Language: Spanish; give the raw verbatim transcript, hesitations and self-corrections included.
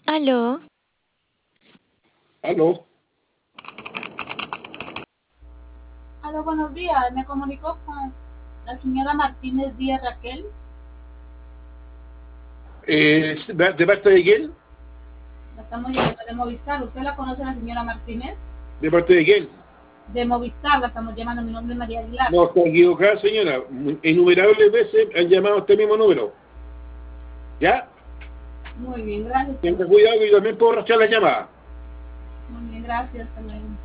Aló, Aló, Aló, buenos días. Me comunico con la señora Martínez Díaz Raquel. eh, ¿de parte de quién? La estamos llamando de Movistar. ¿Usted la conoce, la señora Martínez? ¿De parte de quién? De Movistar la estamos llamando. Mi nombre es María Aguilar. No, está equivocada, señora. Innumerables veces han llamado a este mismo número. ¿Ya? Muy bien, gracias. Tenga cuidado que yo también puedo rastrear la llamada. Muy bien, gracias. Hasta luego.